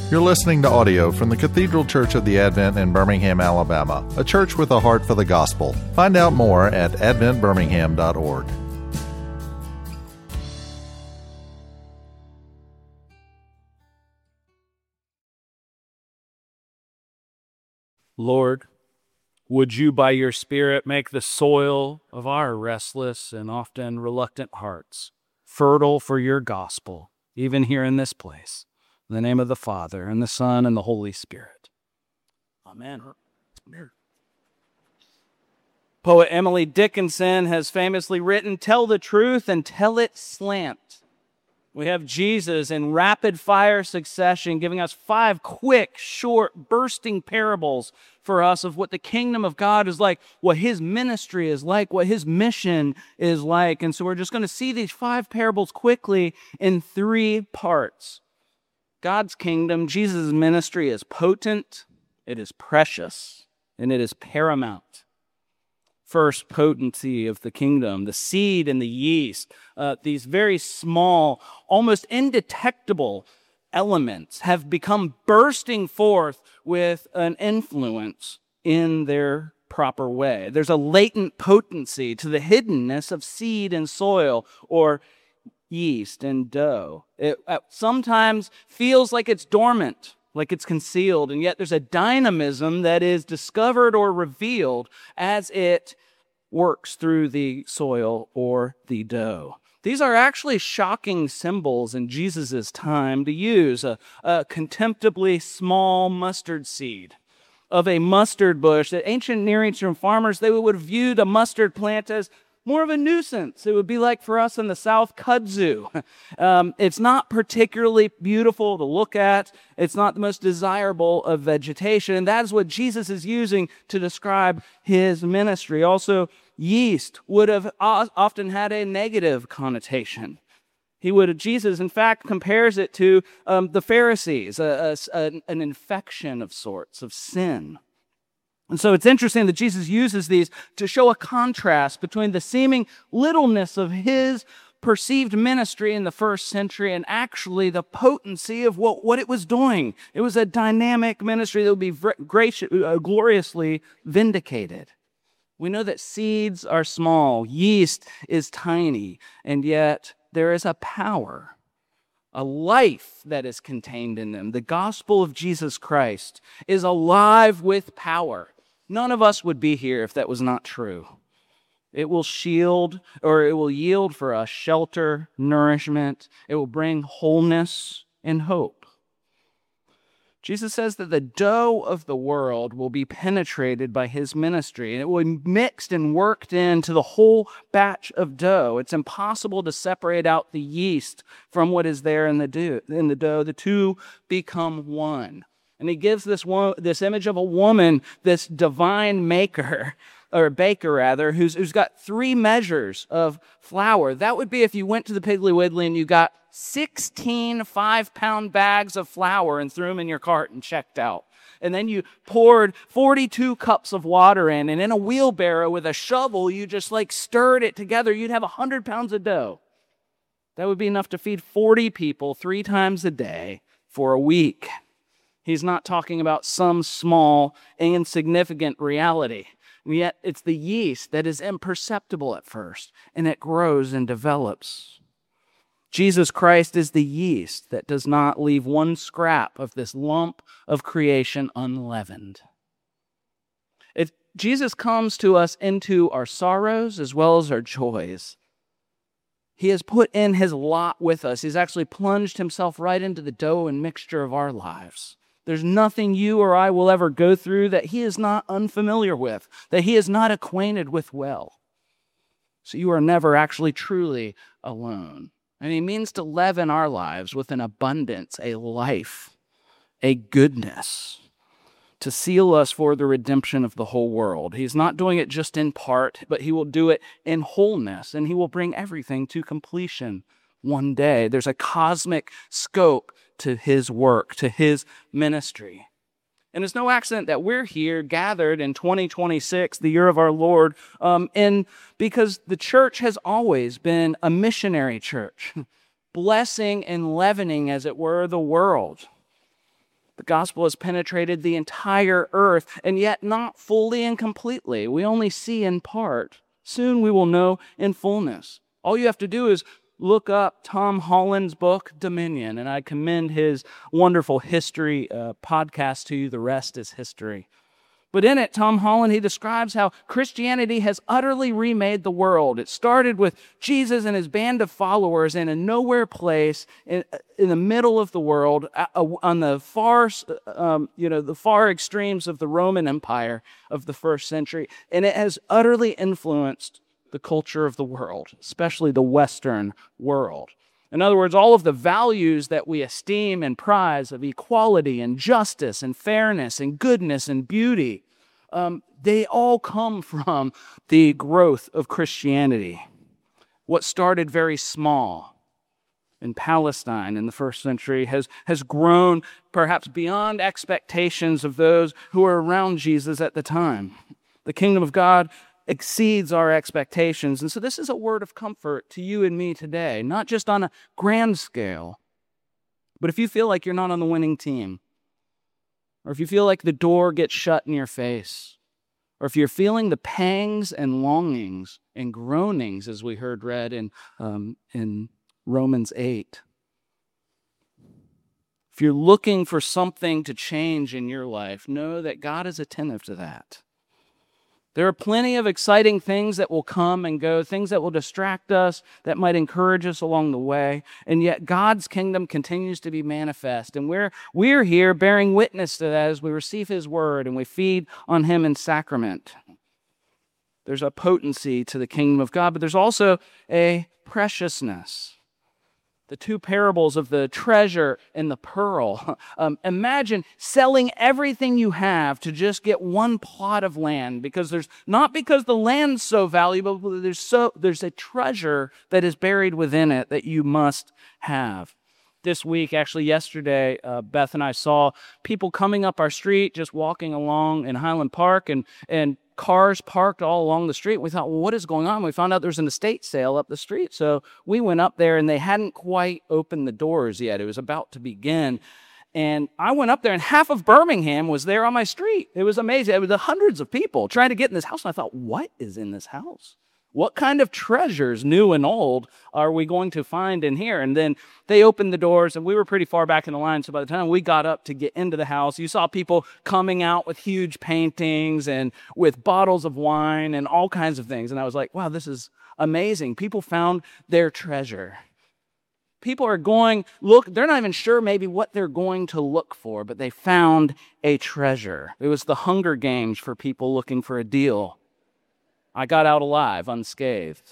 You're listening to audio from the Cathedral Church of the Advent in Birmingham, Alabama, a church with a heart for the gospel. Find out more at adventbirmingham.org. Lord, would you by your Spirit make the soil of our restless and often reluctant hearts fertile for your gospel, even here in this place? In the name of the Father, and the Son, and the Holy Spirit. Amen. Poet Emily Dickinson has famously written, "Tell the truth and tell it slant." We have Jesus in rapid-fire succession giving us 5 quick, short, bursting parables for us of what the kingdom of God is like, what his ministry is like, what his mission is like. And so we're just going to see these 5 parables quickly in 3 parts. God's kingdom, Jesus' ministry is potent, it is precious, and it is paramount. First, potency of the kingdom, the seed and the yeast, these very small, almost indetectable elements have become bursting forth with an influence in their proper way. There's a latent potency to the hiddenness of seed and soil, or yeast and dough. It sometimes feels like it's dormant, like it's concealed, and yet there's a dynamism that is discovered or revealed as it works through the soil or the dough. These are actually shocking symbols in Jesus' time to use. A contemptibly small mustard seed of a mustard bush that ancient Near Eastern farmers, they would view the mustard plant as more of a nuisance. It would be like for us in the South, kudzu. It's not particularly beautiful to look at. It's not the most desirable of vegetation. And that is what Jesus is using to describe his ministry. Also, yeast would have often had a negative connotation. Jesus, in fact, compares it to the Pharisees, an infection of sorts, of sin. And so it's interesting that Jesus uses these to show a contrast between the seeming littleness of his perceived ministry in the first century and actually the potency of what it was doing. It was a dynamic ministry that would be gloriously vindicated. We know that seeds are small, yeast is tiny, and yet there is a power, a life that is contained in them. The gospel of Jesus Christ is alive with power. None of us would be here if that was not true. It will yield for us shelter, nourishment. It will bring wholeness and hope. Jesus says that the dough of the world will be penetrated by his ministry, and it will be mixed and worked into the whole batch of dough. It's impossible to separate out the yeast from what is there in the dough. The two become one. And he gives this image of a woman, this divine maker, or baker rather, who's got 3 measures of flour. That would be if you went to the Piggly Wiggly and you got 16 5-pound bags of flour and threw them in your cart and checked out. And then you poured 42 cups of water in, and in a wheelbarrow with a shovel, you just stirred it together. You'd have 100 pounds of dough. That would be enough to feed 40 people 3 times a day for a week. He's not talking about some small, insignificant reality. And yet it's the yeast that is imperceptible at first, and it grows and develops. Jesus Christ is the yeast that does not leave one scrap of this lump of creation unleavened. Jesus comes to us into our sorrows as well as our joys. He has put in his lot with us. He's actually plunged himself right into the dough and mixture of our lives. There's nothing you or I will ever go through that he is not unfamiliar with, that he is not acquainted with well. So you are never actually truly alone. And he means to leaven our lives with an abundance, a life, a goodness, to seal us for the redemption of the whole world. He's not doing it just in part, but he will do it in wholeness, and he will bring everything to completion one day. There's a cosmic scope to his work, to his ministry. And it's no accident that we're here gathered in 2026, the year of our Lord, because the church has always been a missionary church, blessing and leavening, as it were, the world. The gospel has penetrated the entire earth, and yet not fully and completely. We only see in part. Soon we will know in fullness. All you have to do is look up Tom Holland's book, Dominion, and I commend his wonderful history podcast to you. The rest is history. But in it, Tom Holland, he describes how Christianity has utterly remade the world. It started with Jesus and his band of followers in a nowhere place in the middle of the world, on the far, the far extremes of the Roman Empire of the first century. And it has utterly influenced the culture of the world, especially the Western world. In other words, all of the values that we esteem and prize of equality and justice and fairness and goodness and beauty, they all come from the growth of Christianity. What started very small in Palestine in the first century has grown perhaps beyond expectations of those who were around Jesus at the time. The kingdom of God exceeds our expectations. And so this is a word of comfort to you and me today, not just on a grand scale, but if you feel like you're not on the winning team, or if you feel like the door gets shut in your face, or if you're feeling the pangs and longings and groanings, as we heard read in Romans 8, if you're looking for something to change in your life, know that God is attentive to that. There are plenty of exciting things that will come and go, things that will distract us, that might encourage us along the way, and yet God's kingdom continues to be manifest. And we're here bearing witness to that as we receive His word and we feed on Him in sacrament. There's a potency to the kingdom of God, but there's also a preciousness. The two parables of the treasure and the pearl. Imagine selling everything you have to just get one plot of land, because not because the land's so valuable, but there's a treasure that is buried within it that you must have. This week, actually yesterday, Beth and I saw people coming up our street, just walking along in Highland Park, and cars parked all along the street. We thought, well, what is going on? We found out there's an estate sale up the street. So we went up there, and they hadn't quite opened the doors yet. It was about to begin. And I went up there, and half of Birmingham was there on my street. It was amazing. It was hundreds of people trying to get in this house. And I thought, what is in this house? What kind of treasures, new and old, are we going to find in here? And then they opened the doors, and we were pretty far back in the line. So by the time we got up to get into the house, you saw people coming out with huge paintings and with bottles of wine and all kinds of things. And I was like, wow, this is amazing. People found their treasure. People are they're not even sure maybe what they're going to look for, but they found a treasure. It was the Hunger Games for people looking for a deal. I got out alive, unscathed.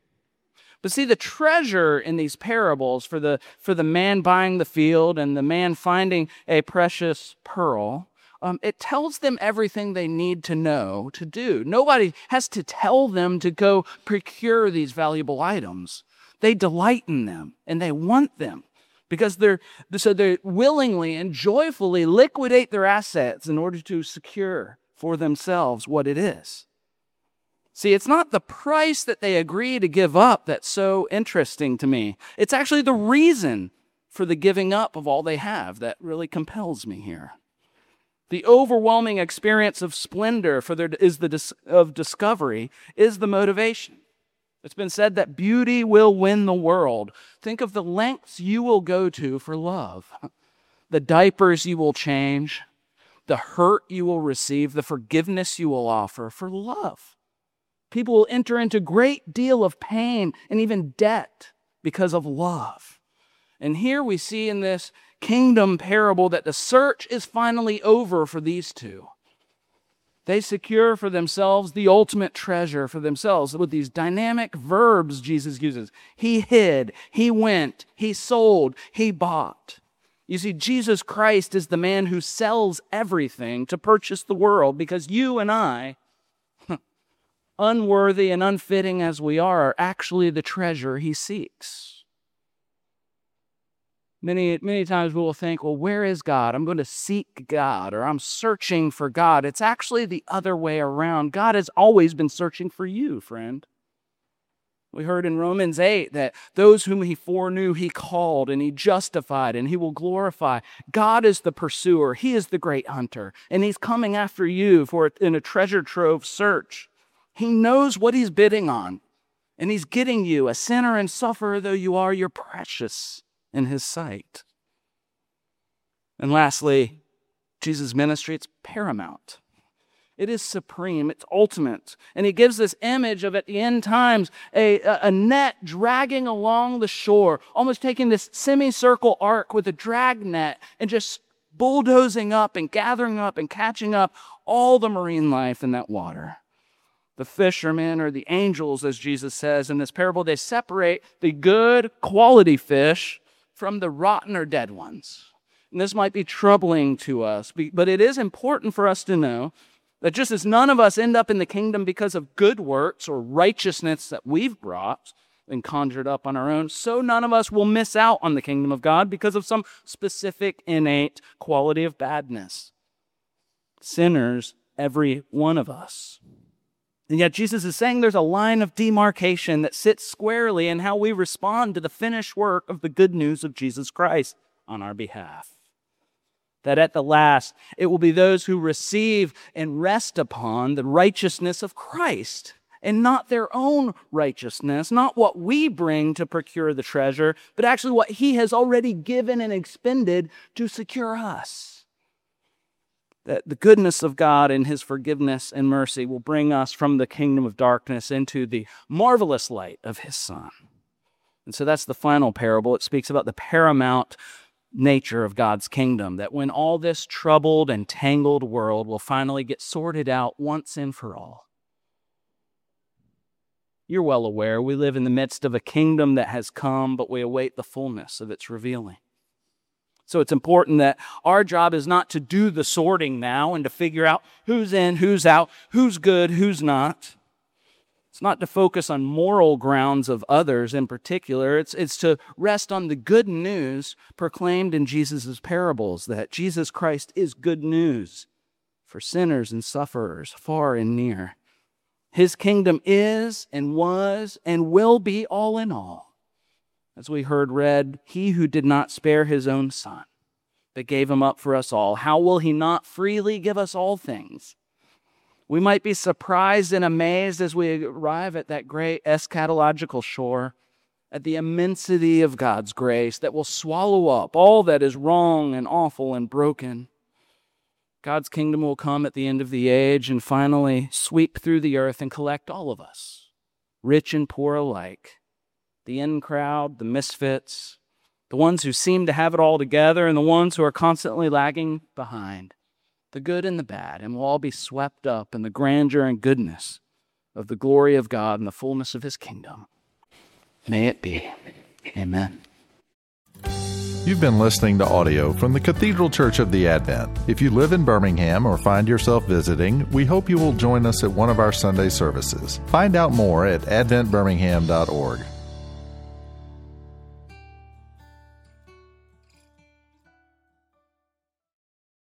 But see, the treasure in these parables for the man buying the field and the man finding a precious pearl, it tells them everything they need to know to do. Nobody has to tell them to go procure these valuable items. They delight in them, and they want them, because they willingly and joyfully liquidate their assets in order to secure for themselves what it is. See, it's not the price that they agree to give up that's so interesting to me. It's actually the reason for the giving up of all they have that really compels me here. The overwhelming experience of splendor of discovery is the motivation. It's been said that beauty will win the world. Think of the lengths you will go to for love, the diapers you will change, the hurt you will receive, the forgiveness you will offer for love. People will enter into a great deal of pain and even debt because of love. And here we see in this kingdom parable that the search is finally over for these two. They secure for themselves the ultimate treasure for themselves with these dynamic verbs Jesus uses. He hid, he went, he sold, he bought. You see, Jesus Christ is the man who sells everything to purchase the world, because you and I, unworthy and unfitting as we are actually the treasure he seeks. Many times we will think, well, where is God? I'm going to seek God, or I'm searching for God. It's actually the other way around. God has always been searching for you, friend. We heard in Romans 8 that those whom he foreknew, he called and he justified and he will glorify. God is the pursuer. He is the great hunter. And he's coming after you in a treasure trove search. He knows what he's bidding on. And he's getting you, a sinner and sufferer though you are, you're precious in his sight. And lastly, Jesus' ministry, it's paramount. It is supreme. It's ultimate. And he gives this image of, at the end times, a net dragging along the shore, almost taking this semicircle arc with a drag net and just bulldozing up and gathering up and catching up all the marine life in that water. The fishermen, or the angels, as Jesus says in this parable, they separate the good quality fish from the rotten or dead ones. And this might be troubling to us, but it is important for us to know that just as none of us end up in the kingdom because of good works or righteousness that we've brought and conjured up on our own, so none of us will miss out on the kingdom of God because of some specific innate quality of badness. Sinners, every one of us. And yet Jesus is saying there's a line of demarcation that sits squarely in how we respond to the finished work of the good news of Jesus Christ on our behalf. That at the last, it will be those who receive and rest upon the righteousness of Christ and not their own righteousness, not what we bring to procure the treasure, but actually what he has already given and expended to secure us. That the goodness of God and his forgiveness and mercy will bring us from the kingdom of darkness into the marvelous light of his Son. And so that's the final parable. It speaks about the paramount nature of God's kingdom, that when all this troubled and tangled world will finally get sorted out once and for all. You're well aware we live in the midst of a kingdom that has come, but we await the fullness of its revealing. So it's important that our job is not to do the sorting now and to figure out who's in, who's out, who's good, who's not. It's not to focus on moral grounds of others in particular. It's to rest on the good news proclaimed in Jesus' parables, that Jesus Christ is good news for sinners and sufferers far and near. His kingdom is and was and will be all in all. As we heard read, he who did not spare his own Son, but gave him up for us all, how will he not freely give us all things? We might be surprised and amazed as we arrive at that great eschatological shore, at the immensity of God's grace that will swallow up all that is wrong and awful and broken. God's kingdom will come at the end of the age and finally sweep through the earth and collect all of us, rich and poor alike, the in crowd, the misfits, the ones who seem to have it all together and the ones who are constantly lagging behind. The good and the bad, and we'll all be swept up in the grandeur and goodness of the glory of God and the fullness of his kingdom. May it be. Amen. You've been listening to audio from the Cathedral Church of the Advent. If you live in Birmingham or find yourself visiting, we hope you will join us at one of our Sunday services. Find out more at adventbirmingham.org.